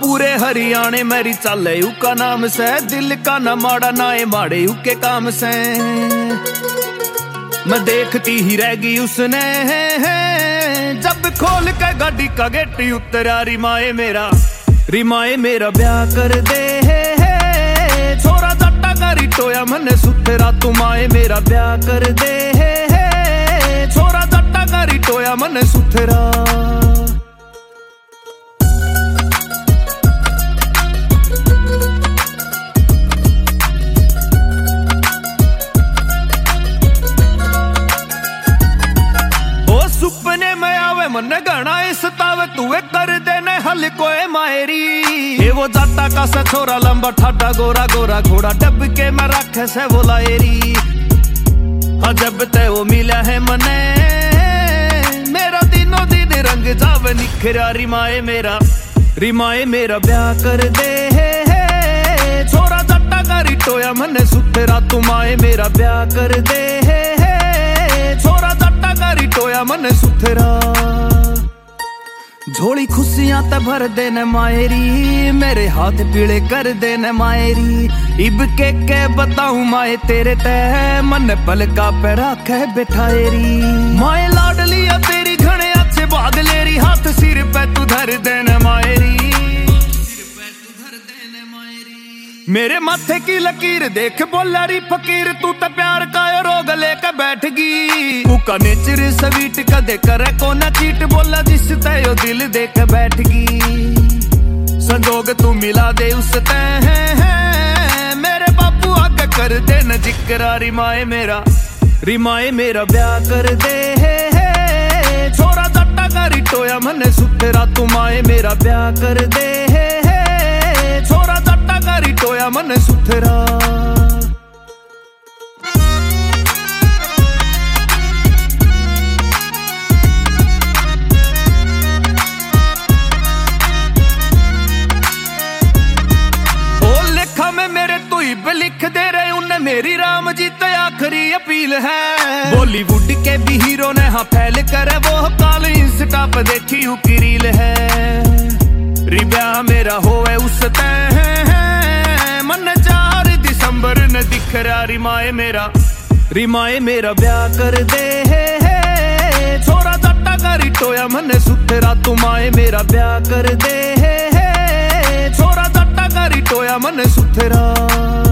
पूरे हरियाणे मेरी चले यू का नाम से, दिल का न माड़ा ना ये माड़े यू के काम से। मैं देखती ही रह गई उसने जब खोल के गाड़ी का गेट उतरा। रिमाए मेरा ब्याह कर दे छोरा जट्टा का रिटोया मने सुथरा। तुम आए मेरा ब्याह कर दे छोरा जट्टा का रिटोया मने सुथरा। सुपने में आवे मन घना सतावे तू कर देने हल कोए मायरी। ये वो जाटा का सा छोरा लंबा ठाटा गोरा गोरा घोड़ा डब के मैं रखे से वो लाएरी। हाँ जब ते वो मिला है मने मेरा दिनों दिन रंग जावे निखरा। रिमाए मेरा ब्याह कर दे छोरा जाटा का रिटोया मने सुथरा। तुम आए मेरा ब्याह कर दे छोरा जट्टा का रिटोया मन सुथरा। झोली खुशियां ते भर देने मायरी, मेरे हाथ पीले कर देने मायरी। इब के बताऊं माए तेरे तह मन पलका पे रखे बिठाएरी। माए लाडलिया तेरी घने अच्छे भाग लेरी, हाथ सिर पे तू धर देने मायरी। मेरे माथे की लकीर देख बोला री फकीर, तू तो प्यार का रोग लेकर बैठ गई। उका नेचर स्वीट कदे करे को ना चीट, बोला जिस तय दिल देख बैठ गई। संजोग तू मिला दे उस तय मेरे बापू आगे कर दे न जिक्रा। रिमाए मेरा ब्याह कर दे छोरा जट्टा का रिटोया मने सुथरा। तुम आए मेरा ब्याह कर दे छोरा जट्टा का रिटोया मन सुथरा। ओ लेखा में मेरे तू इब लिख दे रहे उन्हें मेरी राम जी ते आखिरी अपील है। बॉलीवुड के भी हीरो ने हाँ फैल करे वो काल इंस्टा पे देखी की रील है। ब्याह मेरा होवे उस तय मन 4 दिसंबर न दिख रहा। रिमाए मेरा ब्याह कर दे छोरा जट्टा का रिटोया मन सुथरा। तुम आए मेरा ब्याह कर दे छोरा जट्टा का रिटोया मन सुथरा।